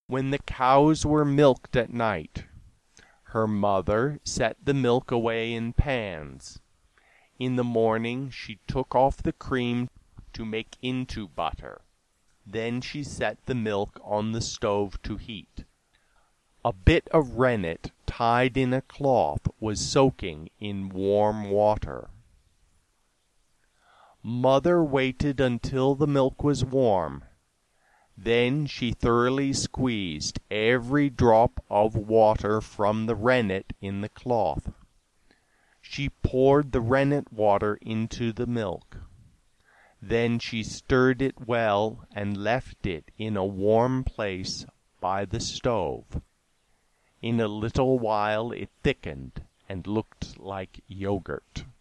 When the cows were milked at night, her mother set the milk away in pans. In the morning she took off the cream to make into butter. Then she set the milk on the stove to heat. A bit of rennet tied in a cloth was soaking in warm water. Mother waited until the milk was warm. Then she thoroughly squeezed every drop of water from the rennet in the cloth. She poured the rennet water into the milk. Then she stirred it well and left it in a warm place by the stove. In a little while it thickened and looked like yogurt.